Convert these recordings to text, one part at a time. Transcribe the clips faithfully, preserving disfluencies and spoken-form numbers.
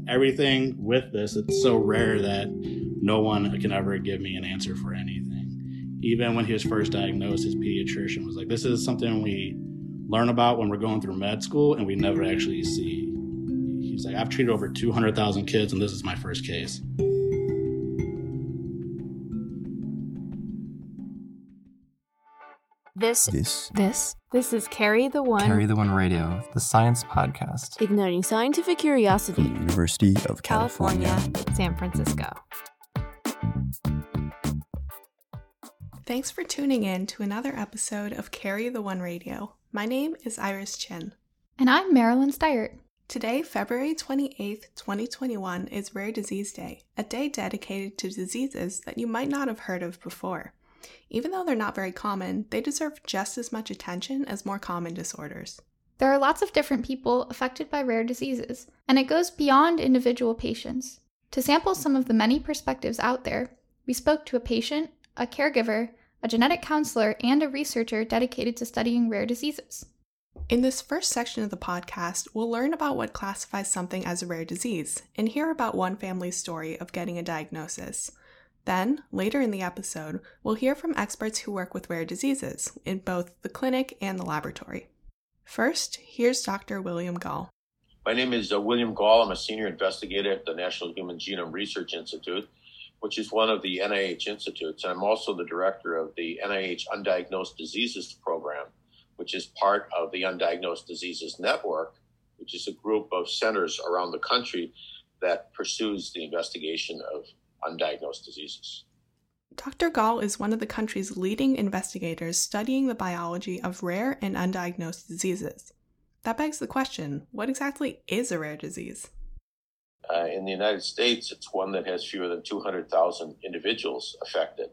everything with this, it's so rare that no one can ever give me an answer for anything. Even when he was first diagnosed, his pediatrician was like, this is something we learn about when we're going through med school and we never actually see. He's like, I've treated over two hundred thousand kids and this is my first case. This, This. this, this is Carry the One. Carry the One Radio, the science podcast. Igniting scientific curiosity. From the University of California. California, San Francisco. Thanks for tuning in to another episode of Carry the One Radio. My name is Iris Chin. And I'm Marilyn Steyert. Today, February twenty-eighth, twenty twenty-one, is Rare Disease Day, a day dedicated to diseases that you might not have heard of before. Even though they're not very common, they deserve just as much attention as more common disorders. There are lots of different people affected by rare diseases, and it goes beyond individual patients. To sample some of the many perspectives out there, we spoke to a patient, a caregiver, a genetic counselor, and a researcher dedicated to studying rare diseases. In this first section of the podcast, we'll learn about what classifies something as a rare disease and hear about one family's story of getting a diagnosis. Then, later in the episode, we'll hear from experts who work with rare diseases in both the clinic and the laboratory. First, here's Doctor William Gall. My name is uh, William Gall. I'm a senior investigator at the National Human Genome Research Institute, which is one of the N I H institutes. I'm also the director of the N I H Undiagnosed Diseases Program, which is part of the Undiagnosed Diseases Network, which is a group of centers around the country that pursues the investigation of undiagnosed diseases. Doctor Gall is one of the country's leading investigators studying the biology of rare and undiagnosed diseases. That begs the question, what exactly is a rare disease? Uh, in the United States, it's one that has fewer than two hundred thousand individuals affected.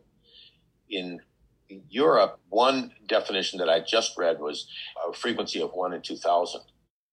In Europe, one definition that I just read was a frequency of one in two thousand.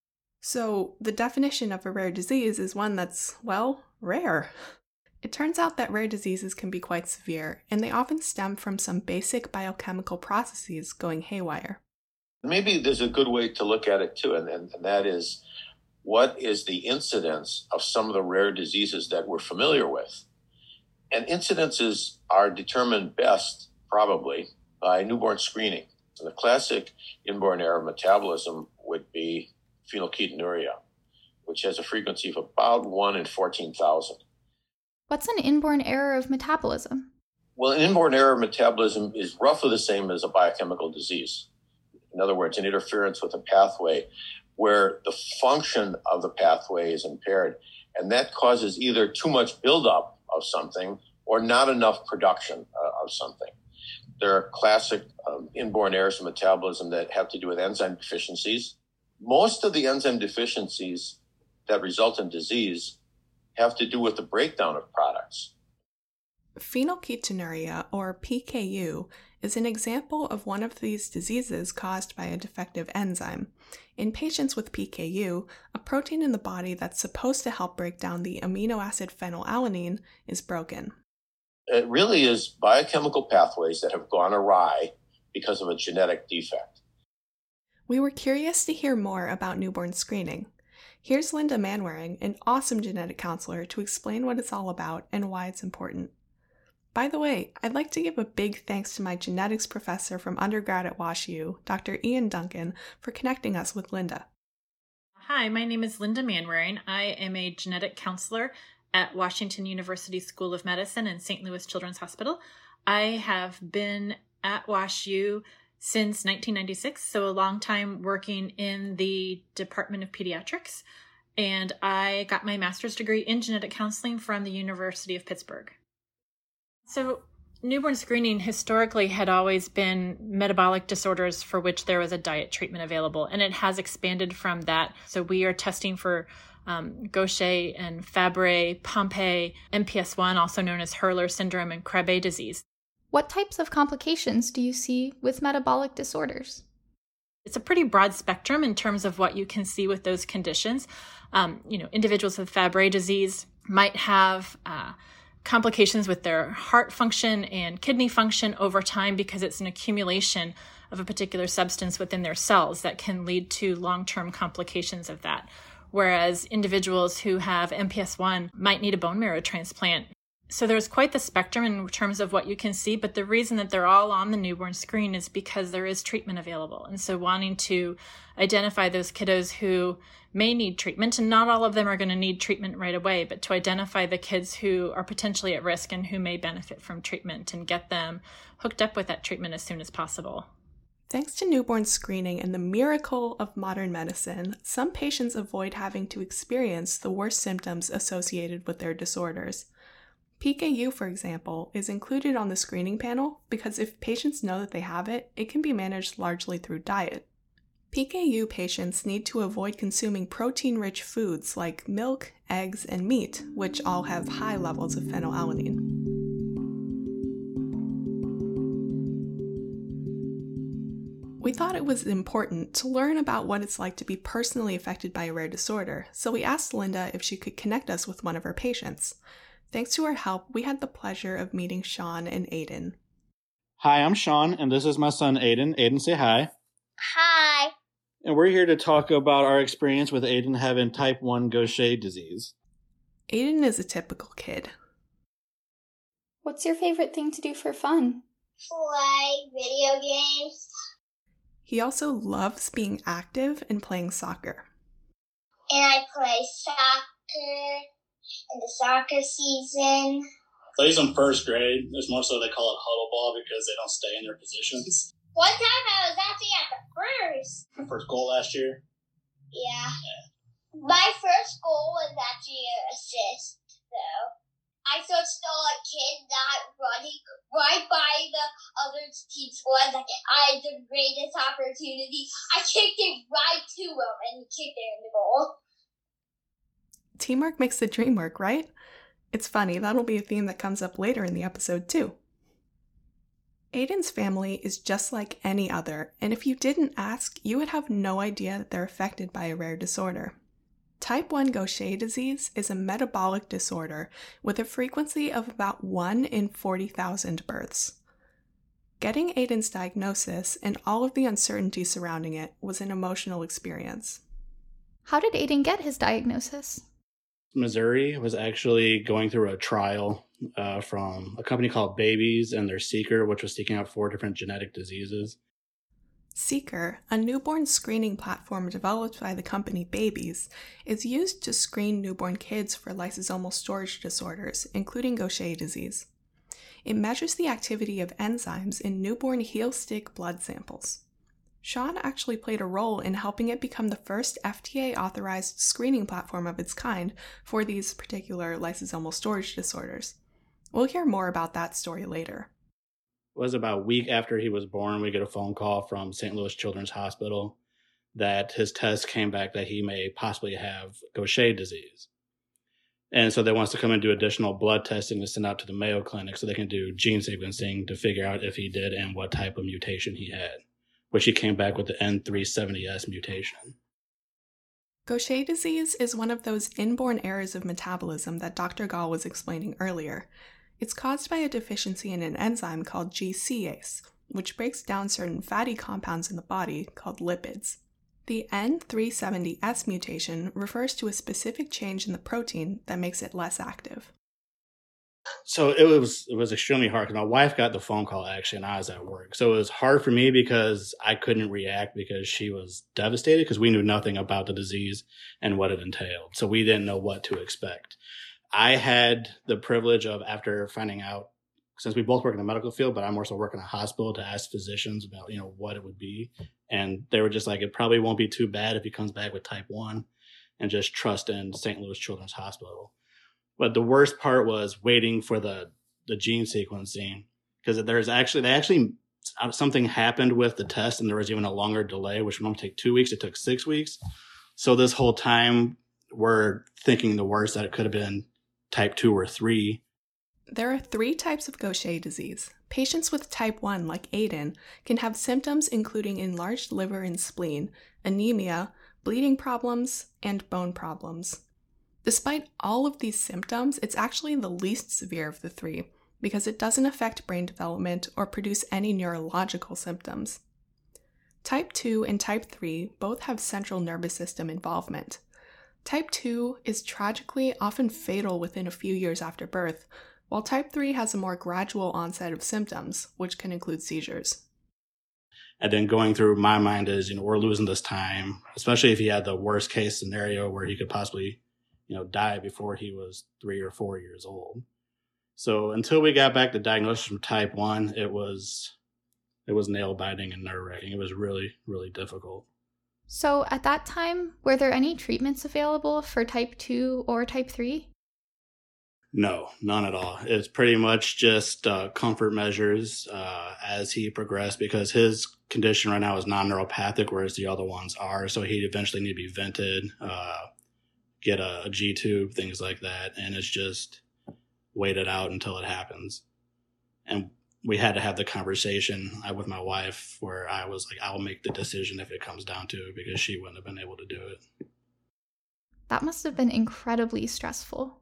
So the definition of a rare disease is one that's, well, rare. It turns out that rare diseases can be quite severe, and they often stem from some basic biochemical processes going haywire. Maybe there's a good way to look at it too, and, and, and that is, what is the incidence of some of the rare diseases that we're familiar with? And incidences are determined best, probably, by newborn screening. And the classic inborn error of metabolism would be phenylketonuria, which has a frequency of about one in fourteen thousand. What's an inborn error of metabolism? Well, an inborn error of metabolism is roughly the same as a biochemical disease. In other words, an interference with a pathway where the function of the pathway is impaired, and that causes either too much buildup of something or not enough production uh, of something. There are classic um, inborn errors of metabolism that have to do with enzyme deficiencies. Most of the enzyme deficiencies that result in disease have to do with the breakdown of products. Phenylketonuria, or P K U, is an example of one of these diseases caused by a defective enzyme. In patients with P K U, a protein in the body that's supposed to help break down the amino acid phenylalanine is broken. It really is biochemical pathways that have gone awry because of a genetic defect. We were curious to hear more about newborn screening. Here's Linda Manwaring, an awesome genetic counselor, to explain what it's all about and why it's important. By the way, I'd like to give a big thanks to my genetics professor from undergrad at WashU, Doctor Ian Duncan, for connecting us with Linda. Hi, my name is Linda Manwaring. I am a genetic counselor at Washington University School of Medicine and Saint Louis Children's Hospital. I have been at WashU since nineteen ninety-six, so a long time working in the Department of Pediatrics, and I got my master's degree in genetic counseling from the University of Pittsburgh. So newborn screening historically had always been metabolic disorders for which there was a diet treatment available, and it has expanded from that. So we are testing for um, Gaucher and Fabry, Pompe, M P S one, also known as Hurler syndrome, and Krabbe disease. What types of complications do you see with metabolic disorders? It's a pretty broad spectrum in terms of what you can see with those conditions. Um, you know, individuals with Fabry disease might have uh, complications with their heart function and kidney function over time because it's an accumulation of a particular substance within their cells that can lead to long-term complications of that. whereas individuals who have M P S one might need a bone marrow transplant. So there's quite the spectrum in terms of what you can see, but the reason that they're all on the newborn screen is because there is treatment available. And so wanting to identify those kiddos who may need treatment, and not all of them are going to need treatment right away, but to identify the kids who are potentially at risk and who may benefit from treatment and get them hooked up with that treatment as soon as possible. Thanks to newborn screening and the miracle of modern medicine, some patients avoid having to experience the worst symptoms associated with their disorders. P K U, for example, is included on the screening panel because if patients know that they have it, it can be managed largely through diet. P K U patients need to avoid consuming protein-rich foods like milk, eggs, and meat, which all have high levels of phenylalanine. We thought it was important to learn about what it's like to be personally affected by a rare disorder, so we asked Linda if she could connect us with one of her patients. Thanks to her help, we had the pleasure of meeting Sean and Aiden. Hi, I'm Sean, and this is my son, Aiden. Aiden, say hi. Hi. And we're here to talk about our experience with Aiden having type one Gaucher disease. Aiden is a typical kid. What's your favorite thing to do for fun? Play video games. He also loves being active and playing soccer. And I play soccer in the soccer season. Plays in first grade. There's more so they call it huddle ball because they don't stay in their positions. One time I was actually at the first. First goal last year? Yeah. yeah. My first goal was actually an assist, though. I just saw a kid not running right by the other team's goal. I was like, I had the greatest opportunity. I kicked it right to him, and he kicked it in the goal. Teamwork makes the dream work, right? It's funny, that'll be a theme that comes up later in the episode too. Aiden's family is just like any other, and if you didn't ask, you would have no idea that they're affected by a rare disorder. Type one Gaucher disease is a metabolic disorder with a frequency of about one in forty thousand births. Getting Aiden's diagnosis and all of the uncertainty surrounding it was an emotional experience. How did Aiden get his diagnosis? Missouri was actually going through a trial uh, from a company called Babies and their Seeker, which was seeking out four different genetic diseases. Seeker, a newborn screening platform developed by the company Babies, is used to screen newborn kids for lysosomal storage disorders, including Gaucher disease. It measures the activity of enzymes in newborn heel stick blood samples. Sean actually played a role in helping it become the first F D A-authorized screening platform of its kind for these particular lysosomal storage disorders. We'll hear more about that story later. It was about a week after he was born, we get a phone call from Saint Louis Children's Hospital that his test came back that he may possibly have Gaucher disease. And so they want us to come and do additional blood testing to send out to the Mayo Clinic so they can do gene sequencing to figure out if he did and what type of mutation he had, which he came back with the N three seventy S mutation. Gaucher disease is one of those inborn errors of metabolism that Doctor Gall was explaining earlier. It's caused by a deficiency in an enzyme called G C A S E, which breaks down certain fatty compounds in the body called lipids. The N three seventy S mutation refers to a specific change in the protein that makes it less active. So it was it was extremely hard because my wife got the phone call actually and I was at work. So it was hard for me because I couldn't react because she was devastated because we knew nothing about the disease and what it entailed. So we didn't know what to expect. I had the privilege of, after finding out, since we both work in the medical field, but I'm also working in a hospital, to ask physicians about, you know, what it would be. And they were just like, it probably won't be too bad if he comes back with type one, and just trust in Saint Louis Children's Hospital. But the worst part was waiting for the, the gene sequencing, because there's actually, they actually, something happened with the test and there was even a longer delay, which would normally take two weeks. It took six weeks. So this whole time we're thinking the worst, that it could have been type two or three. There are three types of Gaucher disease. Patients with type one, like Aiden, can have symptoms including enlarged liver and spleen, anemia, bleeding problems, and bone problems. Despite all of these symptoms, it's actually the least severe of the three because it doesn't affect brain development or produce any neurological symptoms. Type two and type three both have central nervous system involvement. Type two is tragically often fatal within a few years after birth, while type three has a more gradual onset of symptoms, which can include seizures. And then going through my mind is, you know, we're losing this time, especially if he had the worst case scenario where he could possibly, you know, die before he was three or four years old. So until we got back to diagnosis from type one, it was, it was nail biting and nerve wracking. It was really, really difficult. So at that time, were there any treatments available for type two or type three? No, none at all. It's pretty much just uh, comfort measures uh, as he progressed, because his condition right now is non-neuropathic, whereas the other ones are. So he'd eventually need to be vented, uh, get a, a G-tube, things like that. And it's just wait it out until it happens. And we had to have the conversation with my wife where I was like, I'll make the decision if it comes down to it, because she wouldn't have been able to do it. That must have been incredibly stressful.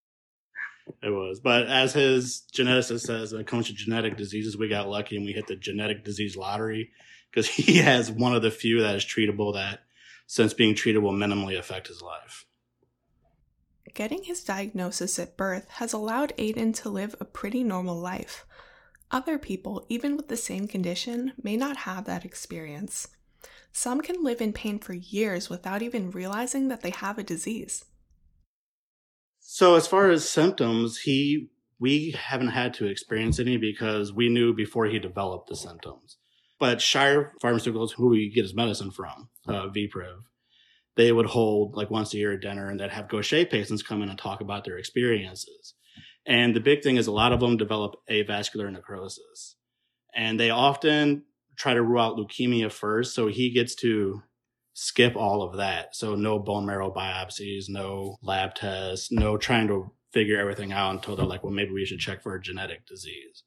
It was. But as his geneticist says, when it comes to genetic diseases, we got lucky and we hit the genetic disease lottery, because he has one of the few that is treatable that, since being treated, will minimally affect his life. Getting his diagnosis at birth has allowed Aiden to live a pretty normal life. Other people, even with the same condition, may not have that experience. Some can live in pain for years without even realizing that they have a disease. So as far as symptoms, he we haven't had to experience any because we knew before he developed the symptoms. But Shire Pharmaceuticals, who we get his medicine from, uh, VPriv, they would hold like once a year a dinner, and they'd have Gaucher patients come in and talk about their experiences. And the big thing is a lot of them develop avascular necrosis. And they often try to rule out leukemia first, so he gets to skip all of that. So no bone marrow biopsies, no lab tests, no trying to figure everything out until they're like, well, maybe we should check for a genetic disease.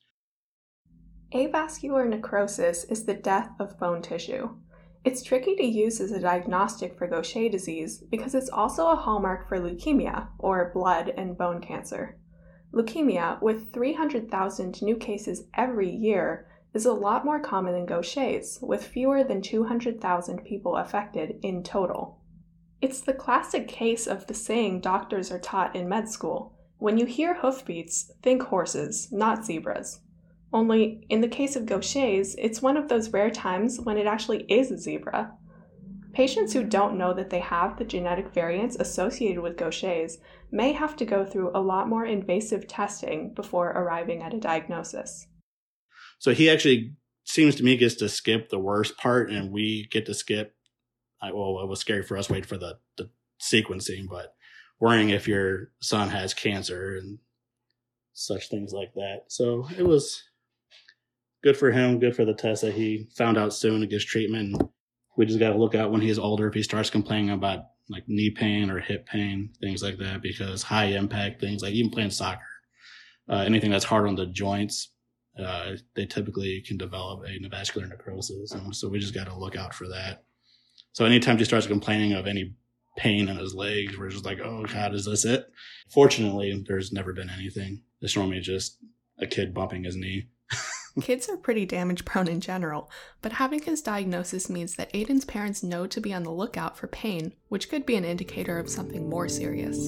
Avascular necrosis is the death of bone tissue. It's tricky to use as a diagnostic for Gaucher disease because it's also a hallmark for leukemia, or blood and bone cancer. Leukemia, with three hundred thousand new cases every year, is a lot more common than Gaucher's, with fewer than two hundred thousand people affected in total. It's the classic case of the saying doctors are taught in med school: when you hear hoofbeats, think horses, not zebras. Only, in the case of Gaucher's, it's one of those rare times when it actually is a zebra. Patients who don't know that they have the genetic variants associated with Gaucher's may have to go through a lot more invasive testing before arriving at a diagnosis. So he actually seems to me gets to skip the worst part, and we get to skip, I, well, it was scary for us waiting for the, the sequencing, but worrying if your son has cancer and such things like that. So it was good for him, good for the test that he found out soon and gets treatment. We just got to look out when he's older if he starts complaining about like knee pain or hip pain, things like that, because high impact things like even playing soccer, uh, anything that's hard on the joints, uh, they typically can develop a vascular necrosis. And so we just got to look out for that. So anytime he starts complaining of any pain in his legs, we're just like, oh God, is this it? Fortunately, there's never been anything. It's normally just a kid bumping his knee. Kids are pretty damage prone in general, but having his diagnosis means that Aiden's parents know to be on the lookout for pain, which could be an indicator of something more serious.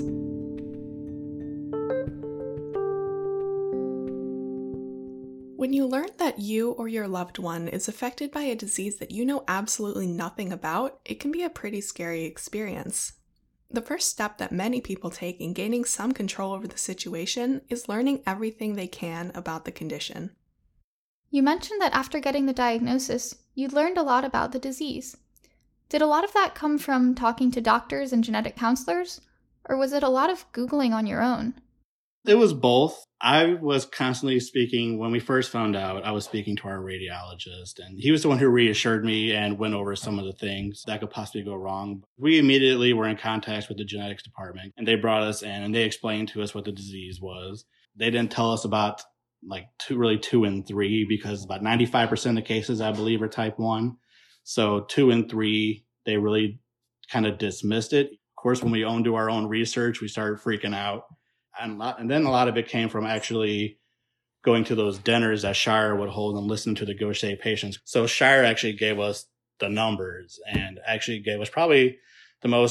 When you learn that you or your loved one is affected by a disease that you know absolutely nothing about, it can be a pretty scary experience. The first step that many people take in gaining some control over the situation is learning everything they can about the condition. You mentioned that after getting the diagnosis, you learned a lot about the disease. Did a lot of that come from talking to doctors and genetic counselors, or was it a lot of Googling on your own? It was both. I was constantly speaking, when we first found out, I was speaking to our radiologist, and he was the one who reassured me and went over some of the things that could possibly go wrong. We immediately were in contact with the genetics department, and they brought us in and they explained to us what the disease was. They didn't tell us about like two, really two and three, because about ninety-five percent of cases, I believe, are type one. So two and three, they really kind of dismissed it. Of course, when we owned to our own research, we started freaking out. And, lot, and then a lot of it came from actually going to those dinners that Shire would hold and listening to the Gaucher patients. So Shire actually gave us the numbers and actually gave us probably the most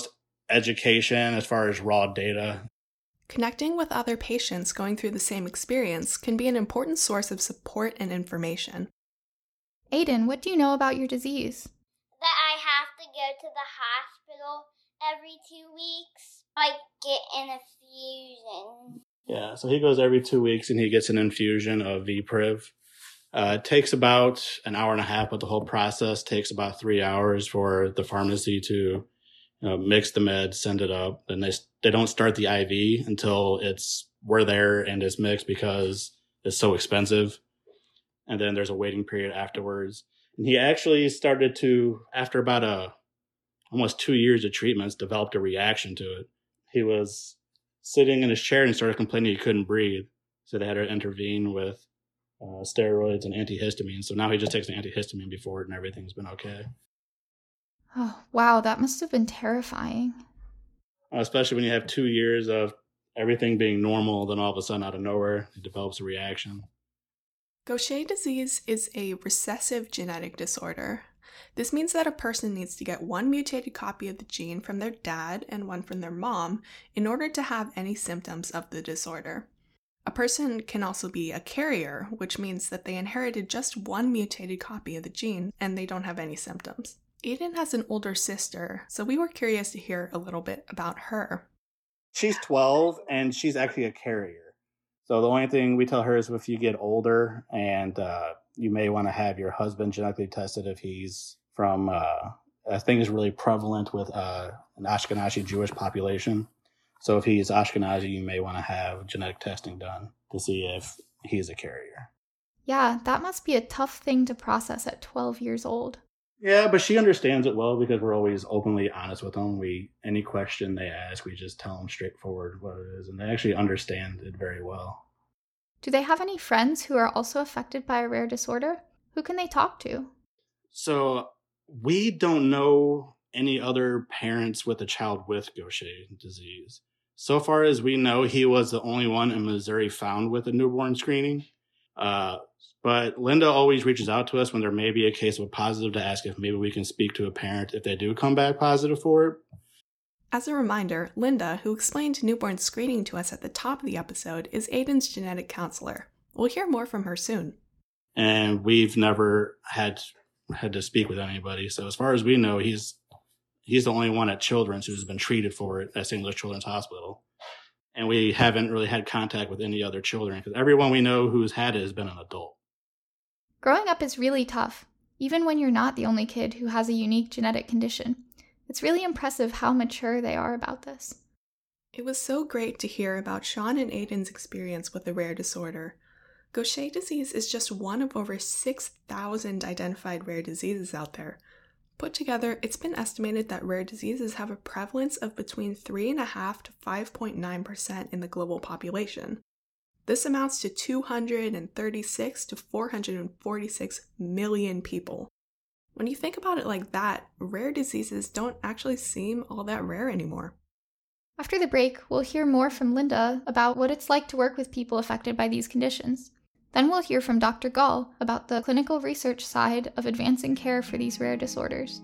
education as far as raw data. Connecting with other patients going through the same experience can be an important source of support and information. Aiden, what do you know about your disease? That I have to go to the hospital every two weeks. I get an infusion. Yeah, so he goes every two weeks and he gets an infusion of V-Priv. Uh, it takes about an hour and a half, but the whole process takes about three hours for the pharmacy to you know, mix the meds, send it up. Then they they don't start the I V until it's we're there and it's mixed because it's so expensive. And then there's a waiting period afterwards. And he actually started to, after about a almost two years of treatments, developed a reaction to it. He was sitting in his chair and he started complaining he couldn't breathe. So they had to intervene with uh, steroids and antihistamines. So now he just takes an antihistamine before it and everything's been okay. Oh, wow, that must have been terrifying. Uh, especially when you have two years of everything being normal, then all of a sudden out of nowhere, it develops a reaction. Gaucher disease is a recessive genetic disorder. This means that a person needs to get one mutated copy of the gene from their dad and one from their mom in order to have any symptoms of the disorder. A person can also be a carrier, which means that they inherited just one mutated copy of the gene and they don't have any symptoms. Aiden has an older sister, so we were curious to hear a little bit about her. She's twelve and she's actually a carrier. So the only thing we tell her is if you get older and uh, you may want to have your husband genetically tested if he's from, uh, I think is really prevalent with uh, an Ashkenazi Jewish population. So if he's Ashkenazi, you may want to have genetic testing done to see if he's a carrier. Yeah, that must be a tough thing to process at twelve years old. Yeah, but she understands it well because we're always openly honest with them. We any question they ask, we just tell them straightforward what it is, and they actually understand it very well. Do they have any friends who are also affected by a rare disorder? Who can they talk to? So we don't know any other parents with a child with Gaucher disease. So far as we know, he was the only one in Missouri found with a newborn screening. Uh, but Linda always reaches out to us when there may be a case of a positive to ask if maybe we can speak to a parent if they do come back positive for it. As a reminder, Linda, who explained newborn screening to us at the top of the episode, is Aiden's genetic counselor. We'll hear more from her soon. And we've never had had to speak with anybody. So as far as we know, he's he's the only one at Children's who's been treated for it at Saint Louis Children's Hospital. And we haven't really had contact with any other children because everyone we know who's had it has been an adult. Growing up is really tough, even when you're not the only kid who has a unique genetic condition. It's really impressive how mature they are about this. It was so great to hear about Sean and Aiden's experience with the rare disorder. Gaucher disease is just one of over six thousand identified rare diseases out there. Put together, it's been estimated that rare diseases have a prevalence of between three point five to five point nine percent in the global population. This amounts to two hundred thirty-six to four hundred forty-six million people. When you think about it like that, rare diseases don't actually seem all that rare anymore. After the break, we'll hear more from Linda about what it's like to work with people affected by these conditions. Then we'll hear from Doctor Gall about the clinical research side of advancing care for these rare disorders.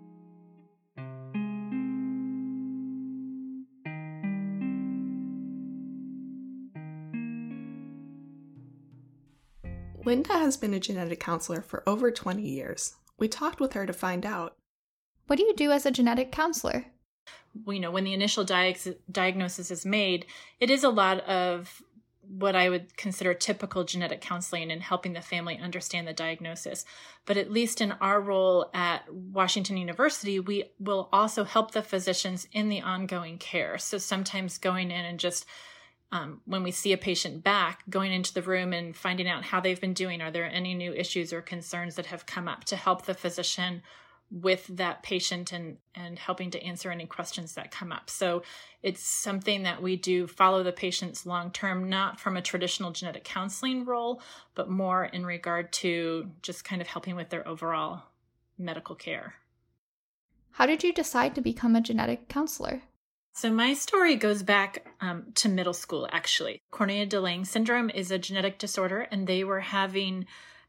Linda has been a genetic counselor for over twenty years. We talked with her to find out. What do you do as a genetic counselor? You know, when the initial diag- diagnosis is made, it is a lot of what I would consider typical genetic counseling and helping the family understand the diagnosis. But at least in our role at Washington University, we will also help the physicians in the ongoing care. So sometimes going in and just Um, when we see a patient back, going into the room and finding out how they've been doing. Are there any new issues or concerns that have come up to help the physician with that patient and, and helping to answer any questions that come up. So it's something that we do follow the patients long-term, not from a traditional genetic counseling role, but more in regard to just kind of helping with their overall medical care. How did you decide to become a genetic counselor? So my story goes back um, to middle school, actually. Cornelia de Lange syndrome is a genetic disorder, and they were having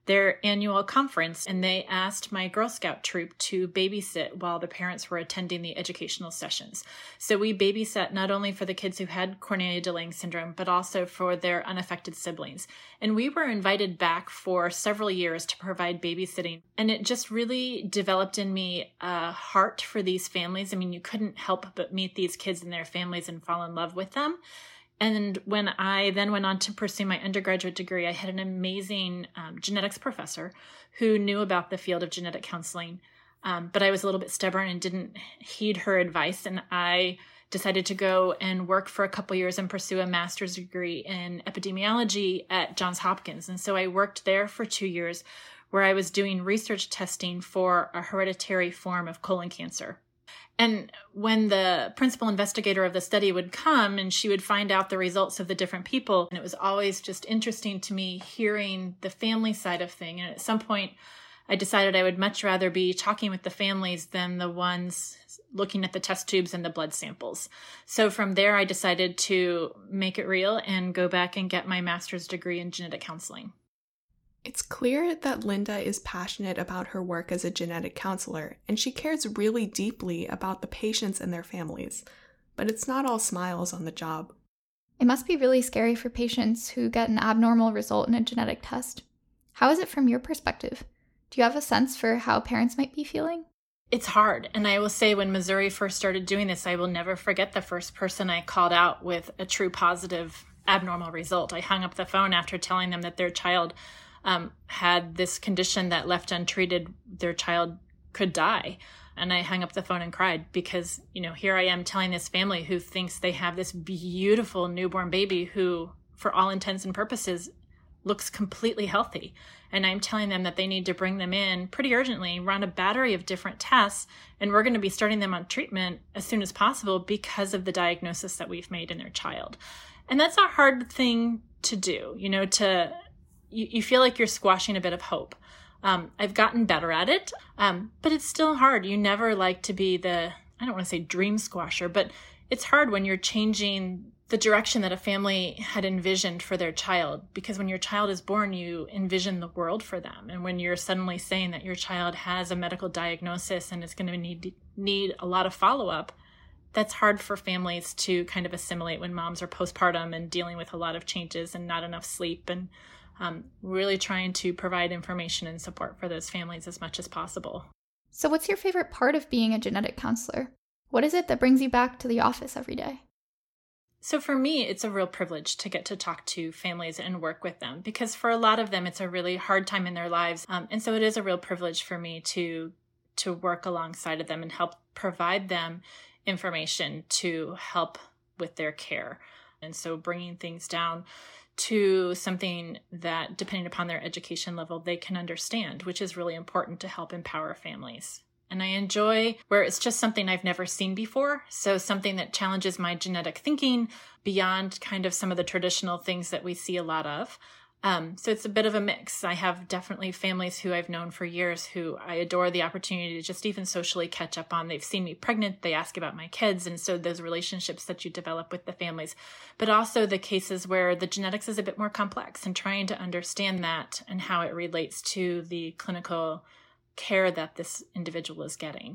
their annual conference, and they asked my Girl Scout troop to babysit while the parents were attending the educational sessions. So we babysat not only for the kids who had Cornelia de Lange syndrome, but also for their unaffected siblings. And we were invited back for several years to provide babysitting. And it just really developed in me a heart for these families. I mean, you couldn't help but meet these kids and their families and fall in love with them. And when I then went on to pursue my undergraduate degree, I had an amazing um, genetics professor who knew about the field of genetic counseling. Um, but I was a little bit stubborn and didn't heed her advice. And I decided to go and work for a couple years and pursue a master's degree in epidemiology at Johns Hopkins. And so I worked there for two years where I was doing research testing for a hereditary form of colon cancer. And when the principal investigator of the study would come and she would find out the results of the different people, and it was always just interesting to me hearing the family side of things. And at some point, I decided I would much rather be talking with the families than the ones looking at the test tubes and the blood samples. So from there, I decided to make it real and go back and get my master's degree in genetic counseling. It's clear that Linda is passionate about her work as a genetic counselor, and she cares really deeply about the patients and their families. But it's not all smiles on the job. It must be really scary for patients who get an abnormal result in a genetic test. How is it from your perspective? Do you have a sense for how parents might be feeling? It's hard. And I will say when Missouri first started doing this, I will never forget the first person I called out with a true positive abnormal result. I hung up the phone after telling them that their child Um, had this condition that left untreated, their child could die. And I hung up the phone and cried because, you know, here I am telling this family who thinks they have this beautiful newborn baby who, for all intents and purposes, looks completely healthy. And I'm telling them that they need to bring them in pretty urgently, run a battery of different tests, and we're going to be starting them on treatment as soon as possible because of the diagnosis that we've made in their child. And that's a hard thing to do, you know, to... You, you feel like you're squashing a bit of hope. Um, I've gotten better at it, um, but it's still hard. You never like to be the, I don't want to say dream squasher, but it's hard when you're changing the direction that a family had envisioned for their child. Because when your child is born, you envision the world for them. And when you're suddenly saying that your child has a medical diagnosis and is going to need, need a lot of follow-up, that's hard for families to kind of assimilate when moms are postpartum and dealing with a lot of changes and not enough sleep, and Um, really trying to provide information and support for those families as much as possible. So what's your favorite part of being a genetic counselor? What is it that brings you back to the office every day? So for me, it's a real privilege to get to talk to families and work with them, because for a lot of them, it's a really hard time in their lives. Um, and so it is a real privilege for me to to work alongside of them and help provide them information to help with their care. And so bringing things down to something that, depending upon their education level, they can understand, which is really important to help empower families. And I enjoy where it's just something I've never seen before. So something that challenges my genetic thinking beyond kind of some of the traditional things that we see a lot of. Um, so it's a bit of a mix. I have definitely families who I've known for years who I adore the opportunity to just even socially catch up on. They've seen me pregnant. They ask about my kids. And so those relationships that you develop with the families, but also the cases where the genetics is a bit more complex and trying to understand that and how it relates to the clinical care that this individual is getting.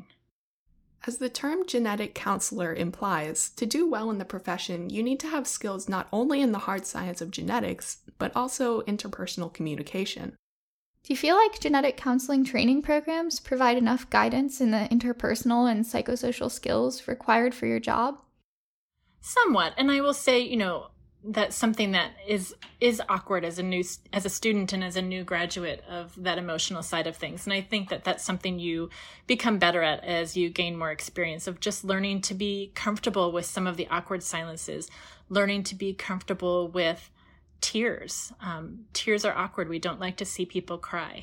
As the term genetic counselor implies, to do well in the profession, you need to have skills not only in the hard science of genetics, but also interpersonal communication. Do you feel like genetic counseling training programs provide enough guidance in the interpersonal and psychosocial skills required for your job? Somewhat. And I will say, you know, that's something that is is awkward as a new as a student and as a new graduate of that emotional side of things. And I think that that's something you become better at as you gain more experience of just learning to be comfortable with some of the awkward silences, learning to be comfortable with tears. Um, tears are awkward. We don't like to see people cry,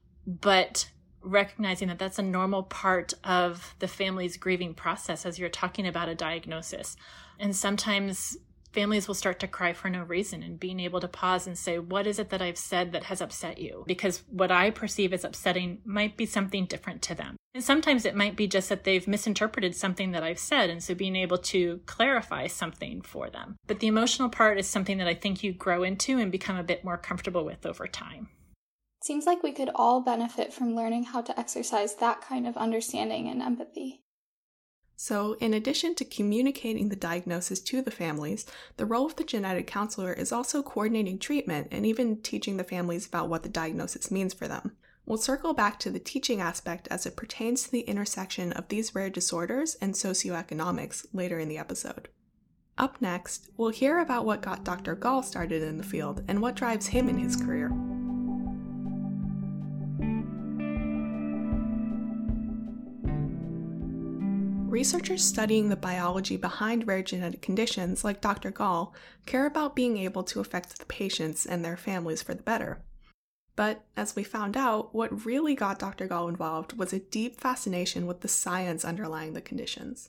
but recognizing that that's a normal part of the family's grieving process as you're talking about a diagnosis. And sometimes families will start to cry for no reason, and being able to pause and say, what is it that I've said that has upset you? Because what I perceive as upsetting might be something different to them. And sometimes it might be just that they've misinterpreted something that I've said, and so being able to clarify something for them. But the emotional part is something that I think you grow into and become a bit more comfortable with over time. Seems like we could all benefit from learning how to exercise that kind of understanding and empathy. So, in addition to communicating the diagnosis to the families, the role of the genetic counselor is also coordinating treatment and even teaching the families about what the diagnosis means for them. We'll circle back to the teaching aspect as it pertains to the intersection of these rare disorders and socioeconomics later in the episode. Up next, we'll hear about what got Doctor Gall started in the field and what drives him in his career. Researchers studying the biology behind rare genetic conditions, like Doctor Gall, care about being able to affect the patients and their families for the better. But, as we found out, what really got Doctor Gall involved was a deep fascination with the science underlying the conditions.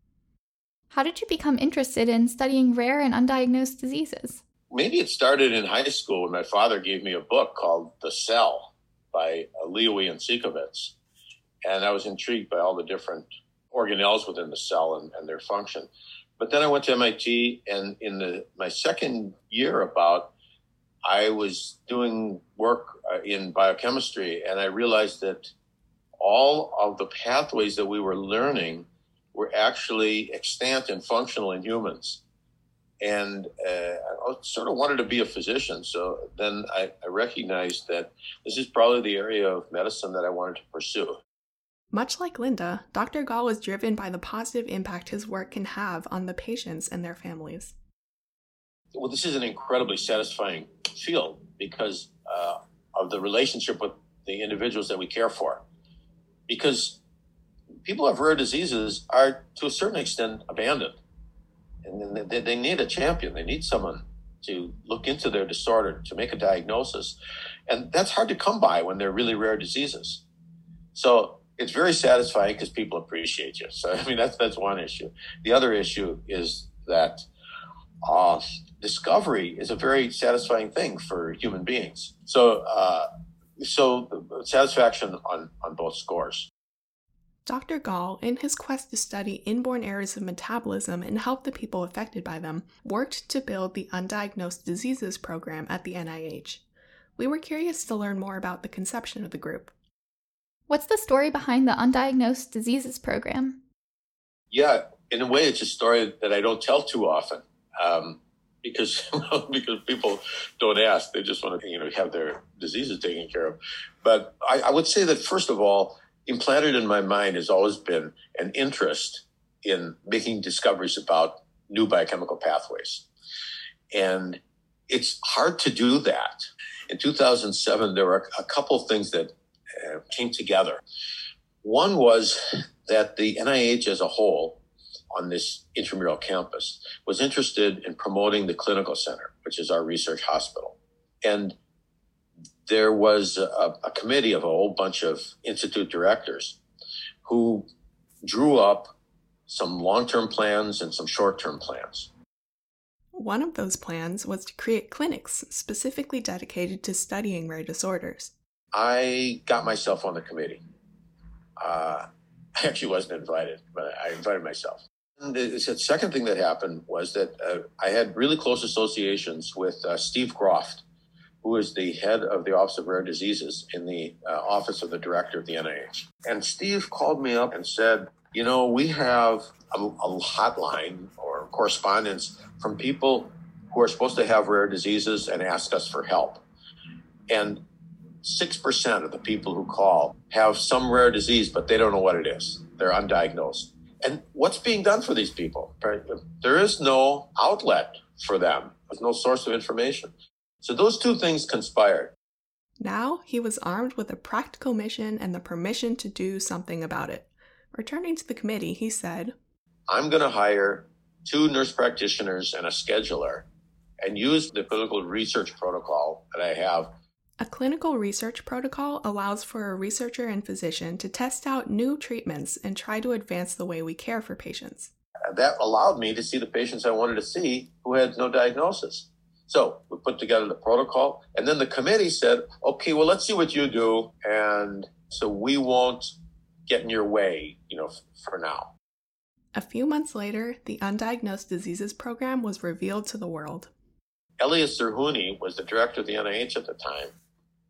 How did you become interested in studying rare and undiagnosed diseases? Maybe it started in high school when my father gave me a book called The Cell by Lewy and Sikowitz. And I was intrigued by all the different organelles within the cell and, and their function. But then I went to M I T, and in the my second year about, I was doing work uh, in biochemistry, and I realized that all of the pathways that we were learning were actually extant and functional in humans. And uh, I sort of wanted to be a physician. So then I, I recognized that this is probably the area of medicine that I wanted to pursue. Much like Linda, Doctor Gall was driven by the positive impact his work can have on the patients and their families. Well, this is an incredibly satisfying field because uh, of the relationship with the individuals that we care for. Because people who have rare diseases are, to a certain extent, abandoned. And they, they need a champion. They need someone to look into their disorder, to make a diagnosis. And that's hard to come by when they're really rare diseases. So it's very satisfying because people appreciate you. So, I mean, that's that's one issue. The other issue is that uh, discovery is a very satisfying thing for human beings. So, uh, so satisfaction on, on both scores. Doctor Gall, in his quest to study inborn errors of metabolism and help the people affected by them, worked to build the Undiagnosed Diseases program at the N I H. We were curious to learn more about the conception of the group. What's the story behind the Undiagnosed Diseases program? Yeah, in a way, it's a story that I don't tell too often um, because because people don't ask. They just want to, you know, have their diseases taken care of. But I, I would say that, first of all, implanted in my mind has always been an interest in making discoveries about new biochemical pathways. And it's hard to do that. In two thousand seven, there were a couple of things that uh, came together. One was that the N I H as a whole on this intramural campus was interested in promoting the clinical center, which is our research hospital. And there was a, a committee of a whole bunch of institute directors who drew up some long-term plans and some short-term plans. One of those plans was to create clinics specifically dedicated to studying rare disorders. I got myself on the committee. Uh, I actually wasn't invited, but I invited myself. And the second thing that happened was that uh, I had really close associations with uh, Steve Groft, who is the head of the Office of Rare Diseases in the uh, office of the director of the N I H. And Steve called me up and said, you know, we have a, a hotline or correspondence from people who are supposed to have rare diseases and ask us for help. And six percent of the people who call have some rare disease, but they don't know what it is. They're undiagnosed. And what's being done for these people? Right? There is no outlet for them. There's no source of information. So those two things conspired. Now he was armed with a practical mission and the permission to do something about it. Returning to the committee, he said, I'm going to hire two nurse practitioners and a scheduler and use the clinical research protocol that I have. A clinical research protocol allows for a researcher and physician to test out new treatments and try to advance the way we care for patients. That allowed me to see the patients I wanted to see who had no diagnosis. So we put together the protocol, and then the committee said, okay, well, let's see what you do. And so we won't get in your way, you know, for now. A few months later, the Undiagnosed Diseases program was revealed to the world. Elias Zerhouni was the director of the N I H at the time.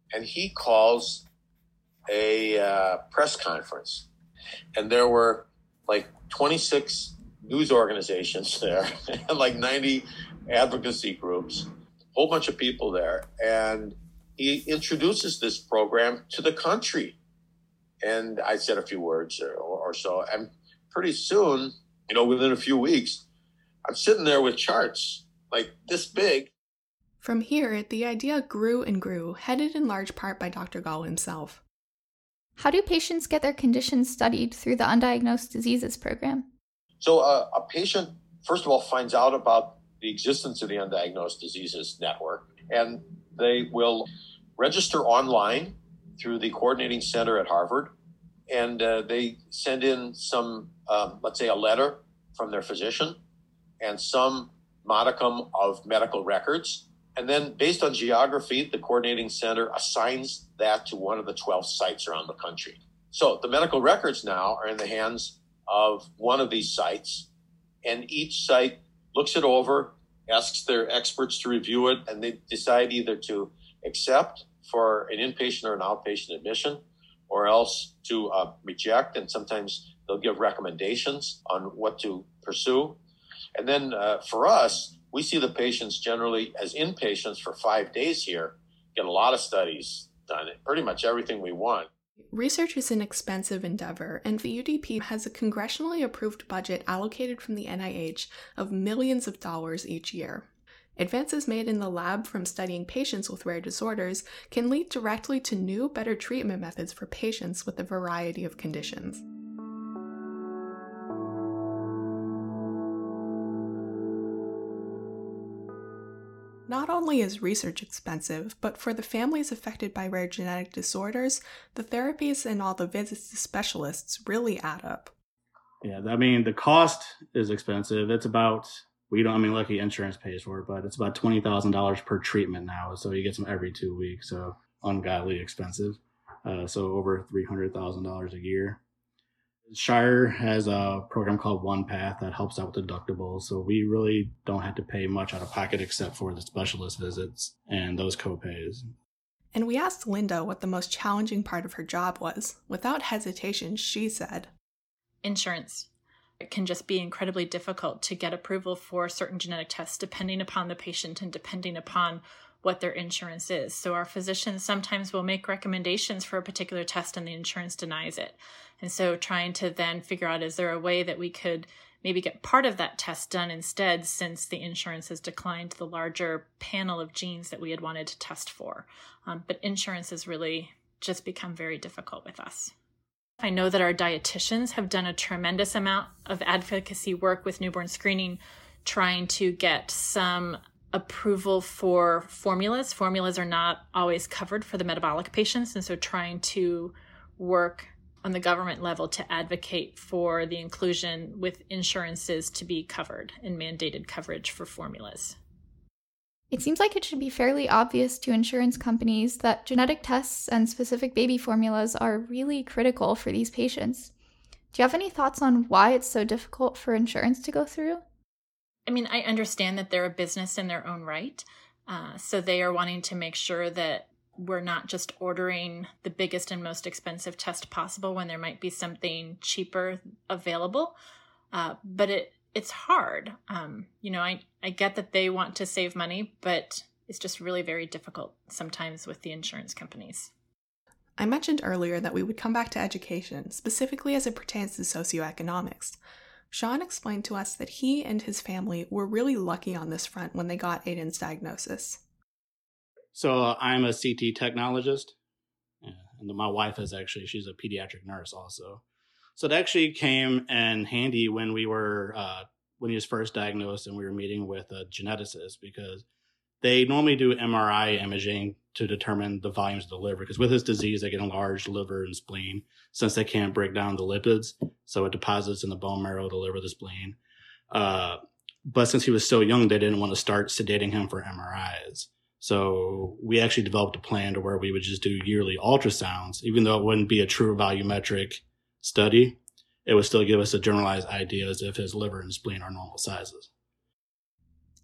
and he calls a uh, press conference. And there were like twenty-six news organizations there and like ninety advocacy groups, a whole bunch of people there. And he introduces this program to the country. And I said a few words or, or so. And pretty soon, you know, within a few weeks, I'm sitting there with charts like this big. From here, the idea grew and grew, headed in large part by Doctor Gall himself. How do patients get their conditions studied through the Undiagnosed Diseases Program? So uh, a patient, first of all, finds out about the existence of the Undiagnosed Diseases Network, and they will register online through the coordinating center at Harvard, and uh, they send in some, um, let's say, a letter from their physician and some modicum of medical records. And then based on geography, the coordinating center assigns that to one of the twelve sites around the country. So the medical records now are in the hands of one of these sites, and each site looks it over, asks their experts to review it, and they decide either to accept for an inpatient or an outpatient admission, or else to uh, reject, and sometimes they'll give recommendations on what to pursue. And then uh, for us, we see the patients generally as inpatients for five days here, get a lot of studies done, pretty much everything we want. Research is an expensive endeavor, and the U D P has a congressionally approved budget allocated from the N I H of millions of dollars each year. Advances made in the lab from studying patients with rare disorders can lead directly to new, better treatment methods for patients with a variety of conditions. Not only is research expensive, but for the families affected by rare genetic disorders, the therapies and all the visits to specialists really add up. Yeah, I mean, the cost is expensive. It's about, we don't, I mean, lucky insurance pays for it, but it's about twenty thousand dollars per treatment now. So you get them every two weeks. So ungodly expensive. Uh, so over three hundred thousand dollars a year. Shire has a program called One Path that helps out with deductibles. So we really don't have to pay much out of pocket except for the specialist visits and those co-pays. And we asked Linda what the most challenging part of her job was. Without hesitation, she said, insurance. It can just be incredibly difficult to get approval for certain genetic tests depending upon the patient and depending upon what their insurance is. So our physicians sometimes will make recommendations for a particular test and the insurance denies it. And so trying to then figure out, is there a way that we could maybe get part of that test done instead, since the insurance has declined the larger panel of genes that we had wanted to test for. Um, but insurance has really just become very difficult with us. I know that our dietitians have done a tremendous amount of advocacy work with newborn screening, trying to get some approval for formulas. Formulas are not always covered for the metabolic patients, and so trying to work on the government level to advocate for the inclusion with insurances to be covered and mandated coverage for formulas. It seems like it should be fairly obvious to insurance companies that genetic tests and specific baby formulas are really critical for these patients. Do you have any thoughts on why it's so difficult for insurance to go through? I mean, I understand that they're a business in their own right. Uh, so they are wanting to make sure that we're not just ordering the biggest and most expensive test possible when there might be something cheaper available. Uh, but it it's hard. Um, you know, I, I get that they want to save money, but it's just really very difficult sometimes with the insurance companies. I mentioned earlier that we would come back to education, specifically as it pertains to socioeconomics. Sean explained to us that he and his family were really lucky on this front when they got Aiden's diagnosis. So uh, I'm a C T technologist, yeah, and my wife is actually, she's a pediatric nurse also. So it actually came in handy when we were, uh, when he was first diagnosed and we were meeting with a geneticist, because they normally do M R I imaging to determine the volumes of the liver, because with his disease, they get enlarged liver and spleen since they can't break down the lipids. So it deposits in the bone marrow, the liver, the spleen. Uh, but since he was so young, they didn't want to start sedating him for M R Is. So we actually developed a plan to where we would just do yearly ultrasounds, even though it wouldn't be a true volumetric study. It would still give us a generalized idea as if his liver and spleen are normal sizes.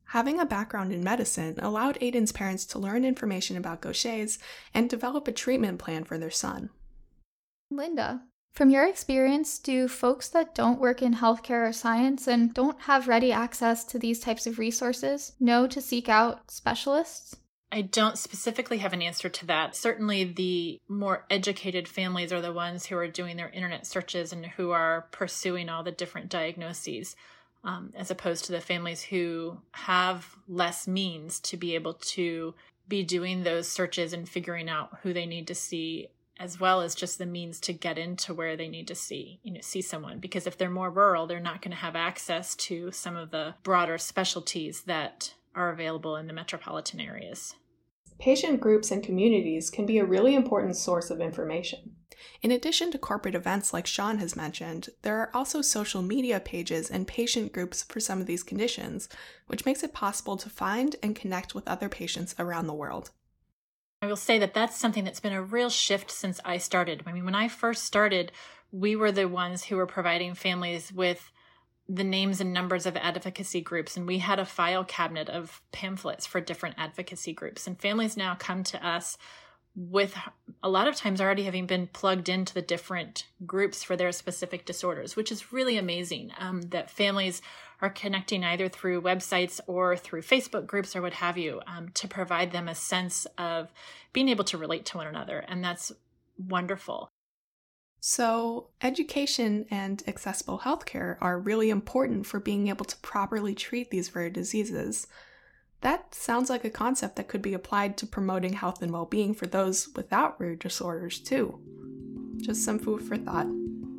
Having a background in medicine allowed Aiden's parents to learn information about Gaucher's and develop a treatment plan for their son. Linda, from your experience, do folks that don't work in healthcare or science and don't have ready access to these types of resources know to seek out specialists? I don't specifically have an answer to that. Certainly the more educated families are the ones who are doing their internet searches and who are pursuing all the different diagnoses, um, as opposed to the families who have less means to be able to be doing those searches and figuring out who they need to see, as well as just the means to get into where they need to see, you know, see someone. Because if they're more rural, they're not going to have access to some of the broader specialties that are available in the metropolitan areas. Patient groups and communities can be a really important source of information. In addition to corporate events like Sean has mentioned, there are also social media pages and patient groups for some of these conditions, which makes it possible to find and connect with other patients around the world. I will say that that's something that's been a real shift since I started. I mean, when I first started, we were the ones who were providing families with the names and numbers of advocacy groups, and we had a file cabinet of pamphlets for different advocacy groups. And families now come to us with a lot of times already having been plugged into the different groups for their specific disorders, which is really amazing, um, that families are connecting either through websites or through Facebook groups or what have you, um, to provide them a sense of being able to relate to one another. And that's wonderful. So, education and accessible healthcare are really important for being able to properly treat these rare diseases. That sounds like a concept that could be applied to promoting health and well-being for those without rare disorders, too. Just some food for thought.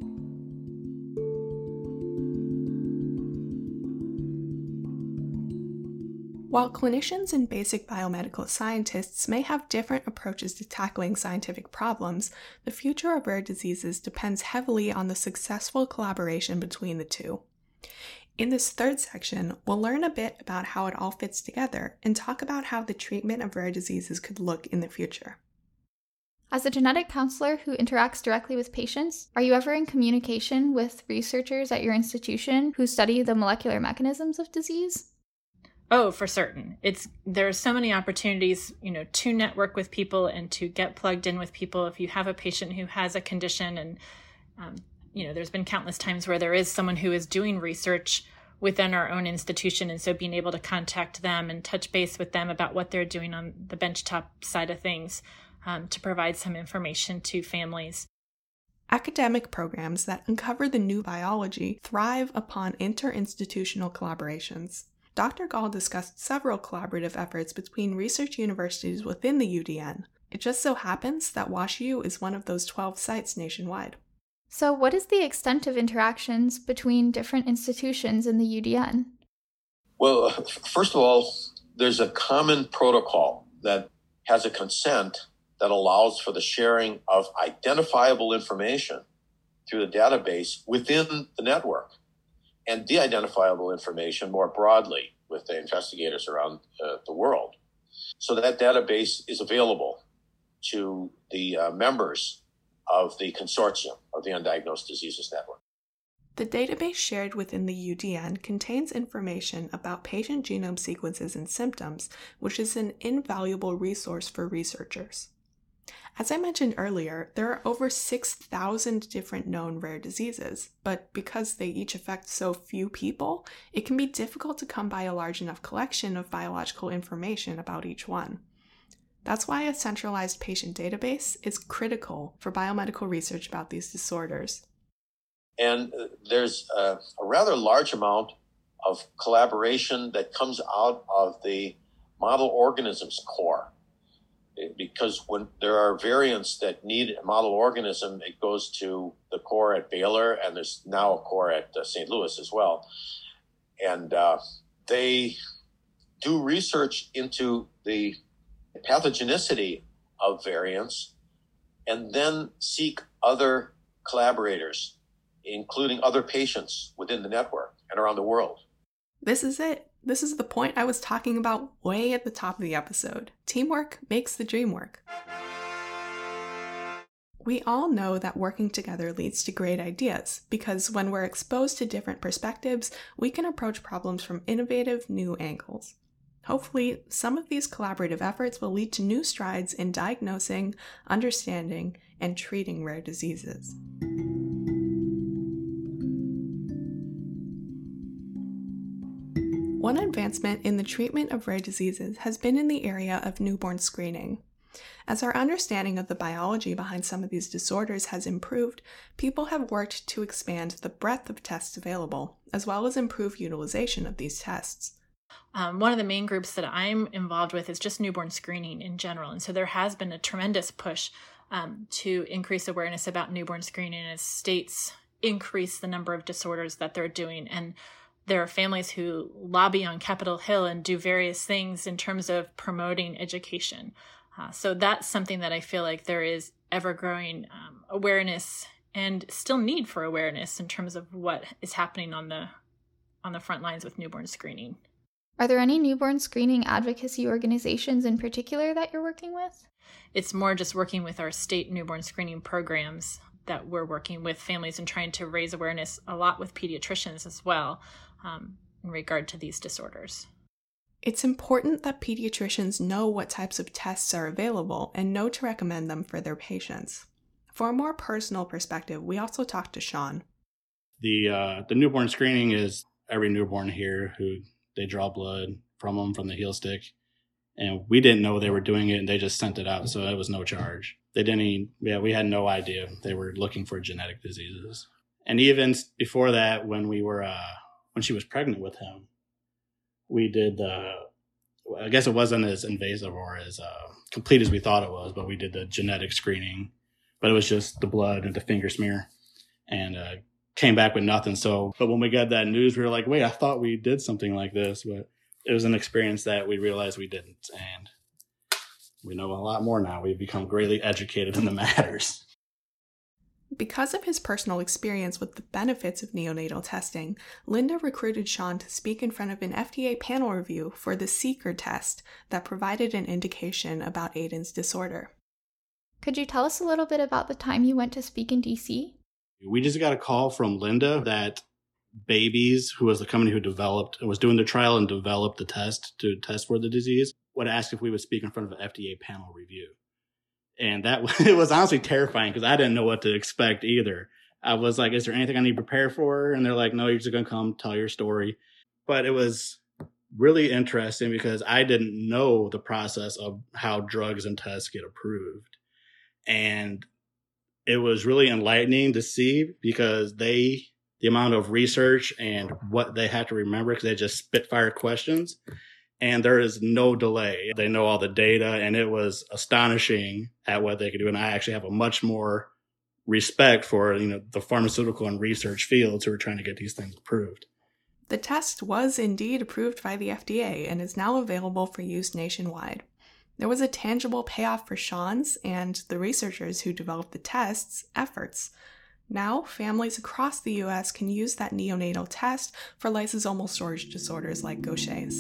While clinicians and basic biomedical scientists may have different approaches to tackling scientific problems, the future of rare diseases depends heavily on the successful collaboration between the two. In this third section, we'll learn a bit about how it all fits together and talk about how the treatment of rare diseases could look in the future. As a genetic counselor who interacts directly with patients, are you ever in communication with researchers at your institution who study the molecular mechanisms of disease? Oh, for certain. It's there are so many opportunities, you know, to network with people and to get plugged in with people. If you have a patient who has a condition, and um, you know, there's been countless times where there is someone who is doing research within our own institution, and so being able to contact them and touch base with them about what they're doing on the benchtop side of things, um, to provide some information to families. Academic programs that uncover the new biology thrive upon interinstitutional collaborations. Doctor Gall discussed several collaborative efforts between research universities within the U D N. It just so happens that WashU is one of those twelve sites nationwide. So what is the extent of interactions between different institutions in the U D N? Well, first of all, there's a common protocol that has a consent that allows for the sharing of identifiable information through the database within the network, and de-identifiable information more broadly with the investigators around uh, the world. So that database is available to the uh, members of the consortium of the Undiagnosed Diseases Network. The database shared within the U D N contains information about patient genome sequences and symptoms, which is an invaluable resource for researchers. As I mentioned earlier, there are over six thousand different known rare diseases, but because they each affect so few people, it can be difficult to come by a large enough collection of biological information about each one. That's why a centralized patient database is critical for biomedical research about these disorders. And there's a, a rather large amount of collaboration that comes out of the model organisms core. Because when there are variants that need a model organism, it goes to the core at Baylor, and there's now a core at uh, Saint Louis as well. And uh, they do research into the pathogenicity of variants and then seek other collaborators, including other patients within the network and around the world. This is it. This is the point I was talking about way at the top of the episode. Teamwork makes the dream work. We all know that working together leads to great ideas, because when we're exposed to different perspectives, we can approach problems from innovative, new angles. Hopefully, some of these collaborative efforts will lead to new strides in diagnosing, understanding, and treating rare diseases. One advancement in the treatment of rare diseases has been in the area of newborn screening. As our understanding of the biology behind some of these disorders has improved, people have worked to expand the breadth of tests available, as well as improve utilization of these tests. Um, one of the main groups that I'm involved with is just newborn screening in general. And so there has been a tremendous push um, to increase awareness about newborn screening as states increase the number of disorders that they're doing. And there are families who lobby on Capitol Hill and do various things in terms of promoting education. Uh, so that's something that I feel like there is ever-growing um, awareness and still need for awareness in terms of what is happening on the on the front lines with newborn screening. Are there any newborn screening advocacy organizations in particular that you're working with? It's more just working with our state newborn screening programs that we're working with families and trying to raise awareness a lot with pediatricians as well um, in regard to these disorders. It's important that pediatricians know what types of tests are available and know to recommend them for their patients. For a more personal perspective, we also talked to Sean. The uh, the newborn screening is every newborn here who they draw blood from them from the heel stick. And we didn't know they were doing it, and they just sent it out, so it was no charge. They didn't even, yeah, we had no idea they were looking for genetic diseases. And even before that, when we were, uh, when she was pregnant with him, we did the, I guess it wasn't as invasive or as uh, complete as we thought it was, but we did the genetic screening. But it was just the blood and the finger smear, and uh, came back with nothing. So, but when we got that news, we were like, wait, I thought we did something like this, but it was an experience that we realized we didn't. And we know a lot more now. We've become greatly educated in the matters. Because of his personal experience with the benefits of neonatal testing, Linda recruited Sean to speak in front of an F D A panel review for the Seeker test that provided an indication about Aiden's disorder. Could you tell us a little bit about the time you went to speak in D C? We just got a call from Linda that Babies, who was the company who developed, was doing the trial and developed the test to test for the disease, would ask if we would speak in front of an F D A panel review. And that it was honestly terrifying because I didn't know what to expect either. I was like, is there anything I need to prepare for? And they're like, no, you're just going to come tell your story. But it was really interesting because I didn't know the process of how drugs and tests get approved. And it was really enlightening to see because they, the amount of research and what they had to remember, because they just spitfire questions. And there is no delay. They know all the data, and it was astonishing at what they could do. And I actually have a much more respect for, you know, the pharmaceutical and research fields who are trying to get these things approved. The test was indeed approved by the F D A and is now available for use nationwide. There was a tangible payoff for Sean's and the researchers who developed the test's efforts. Now, families across the U S can use that neonatal test for lysosomal storage disorders like Gaucher's.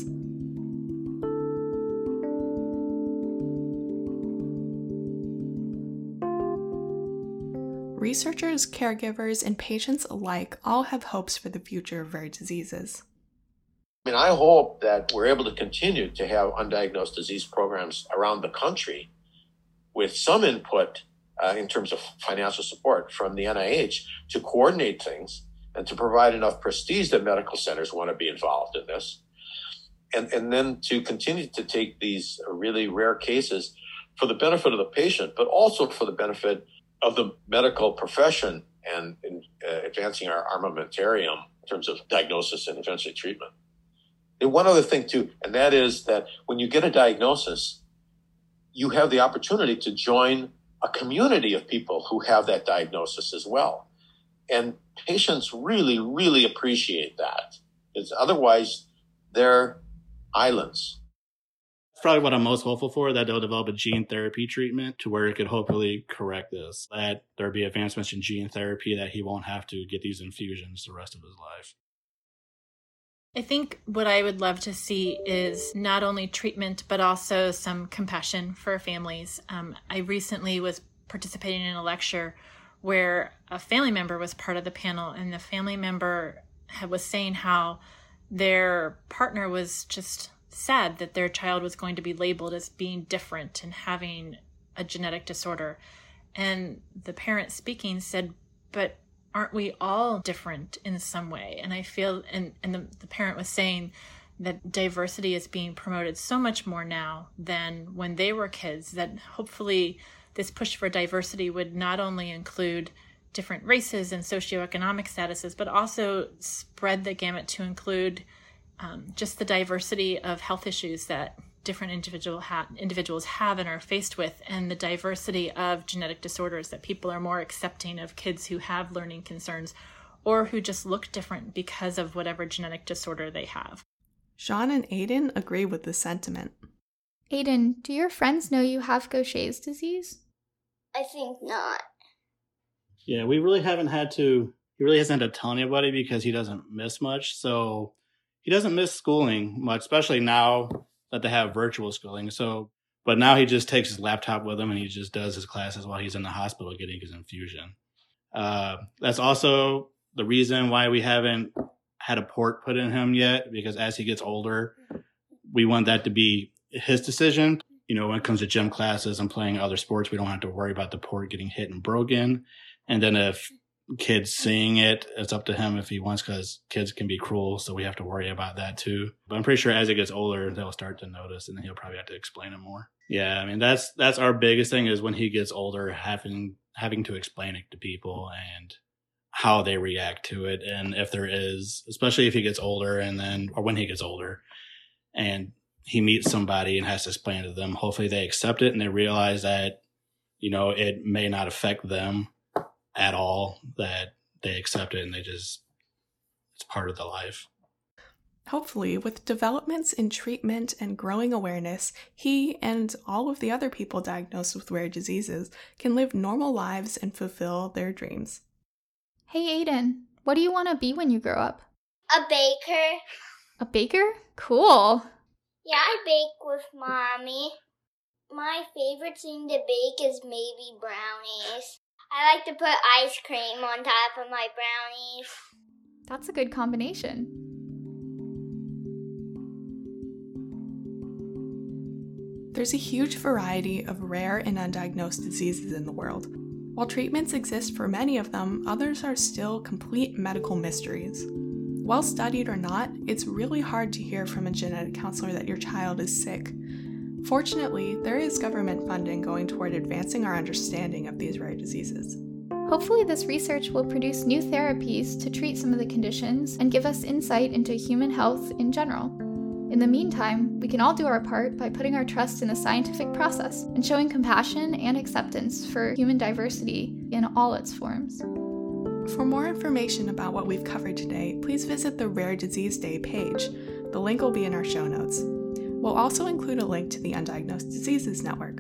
Researchers, caregivers, and patients alike all have hopes for the future of rare diseases. I mean, I hope that we're able to continue to have undiagnosed disease programs around the country with some input uh, in terms of financial support from the N I H to coordinate things and to provide enough prestige that medical centers want to be involved in this. And, and then to continue to take these really rare cases for the benefit of the patient, but also for the benefit of the medical profession and in, uh, advancing our armamentarium in terms of diagnosis and eventually treatment. And one other thing too, and that is that when you get a diagnosis, you have the opportunity to join a community of people who have that diagnosis as well. And patients really, really appreciate that. Because otherwise, they're islands. That's probably what I'm most hopeful for, that they'll develop a gene therapy treatment to where it could hopefully correct this. That there'll be advancements in gene therapy, that he won't have to get these infusions the rest of his life. I think what I would love to see is not only treatment, but also some compassion for families. Um, I recently was participating in a lecture where a family member was part of the panel, and the family member had, was saying how their partner was just sad that their child was going to be labeled as being different and having a genetic disorder. And the parent speaking said, but aren't we all different in some way? And I feel, and, and the, the parent was saying that diversity is being promoted so much more now than when they were kids, that hopefully this push for diversity would not only include different races and socioeconomic statuses, but also spread the gamut to include um, just the diversity of health issues that different individual ha- individuals have and are faced with, and the diversity of genetic disorders, that people are more accepting of kids who have learning concerns or who just look different because of whatever genetic disorder they have. Sean and Aiden agree with this sentiment. Aiden, do your friends know you have Gaucher's disease? I think not. Yeah, we really haven't had to, he really hasn't had to tell anybody because he doesn't miss much. So he doesn't miss schooling much, especially now that they have virtual schooling. So, but now he just takes his laptop with him and he just does his classes while he's in the hospital getting his infusion. Uh, that's also the reason why we haven't had a port put in him yet, because as he gets older, we want that to be his decision. You know, when it comes to gym classes and playing other sports, we don't have to worry about the port getting hit and broken. And then if kids seeing it, it's up to him if he wants, because kids can be cruel. So we have to worry about that too. But I'm pretty sure as he gets older, they'll start to notice, and then he'll probably have to explain it more. Yeah, I mean, that's that's our biggest thing, is when he gets older, having having to explain it to people and how they react to it. And if there is, especially if he gets older and then, or when he gets older and he meets somebody and has to explain to them, hopefully they accept it and they realize that, you know, it may not affect them at all, that they accept it and they just, it's part of the life. Hopefully, with developments in treatment and growing awareness, he and all of the other people diagnosed with rare diseases can live normal lives and fulfill their dreams. Hey Aiden, what do you want to be when you grow up? A baker. A baker? Cool. Yeah, I bake with Mommy. My favorite thing to bake is maybe brownies. I like to put ice cream on top of my brownies. That's a good combination. There's a huge variety of rare and undiagnosed diseases in the world. While treatments exist for many of them, others are still complete medical mysteries. Well studied or not, it's really hard to hear from a genetic counselor that your child is sick. Fortunately, there is government funding going toward advancing our understanding of these rare diseases. Hopefully this research will produce new therapies to treat some of the conditions and give us insight into human health in general. In the meantime, we can all do our part by putting our trust in the scientific process and showing compassion and acceptance for human diversity in all its forms. For more information about what we've covered today, please visit the Rare Disease Day page. The link will be in our show notes. We'll also include a link to the Undiagnosed Diseases Network.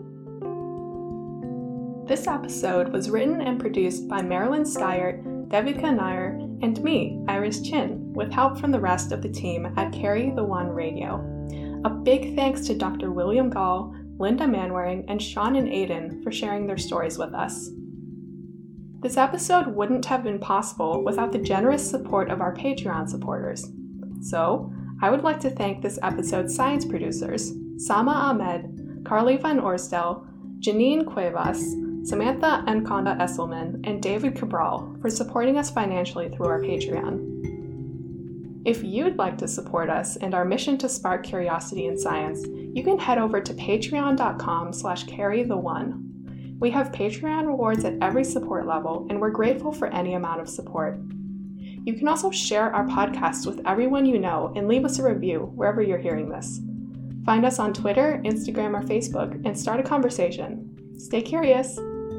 This episode was written and produced by Marilyn Steyert, Devika Nair, and me, Iris Chin, with help from the rest of the team at Carry the One Radio. A big thanks to Doctor William Gall, Linda Manwaring, and Sean and Aiden for sharing their stories with us. This episode wouldn't have been possible without the generous support of our Patreon supporters. So, I would like to thank this episode's science producers, Sama Ahmed, Carly Van Orstel, Janine Cuevas, Samantha Nkonda Esselman, and David Cabral for supporting us financially through our Patreon. If you'd like to support us and our mission to spark curiosity in science, you can head over to patreon.com slash carrytheone. We have Patreon rewards at every support level, and we're grateful for any amount of support. You can also share our podcast with everyone you know and leave us a review wherever you're hearing this. Find us on Twitter, Instagram, or Facebook and start a conversation. Stay curious!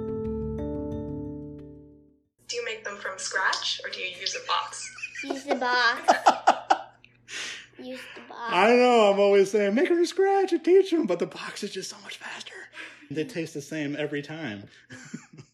Do you make them from scratch, or do you use a box? Use the box. Use the box. I know, I'm always saying, make them from scratch and teach them, but the box is just so much faster. They taste the same every time.